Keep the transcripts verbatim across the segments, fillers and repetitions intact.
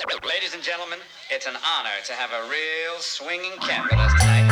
Ladies and gentlemen, it's an honor to have a real swinging cat with us tonight.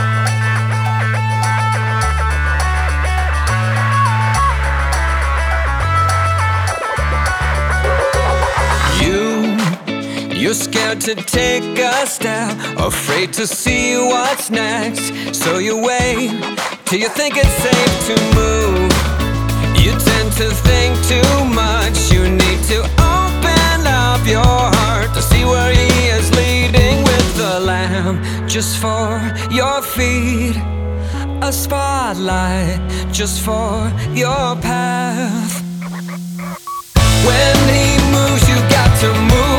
You, you're scared to take a step, afraid to see what's next. So you wait till you think it's safe to move. You tend to think too much. You need to open up your heart to see where he is leading with the lamb just for your feet. A spotlight just for your path. When he moves, you got to move.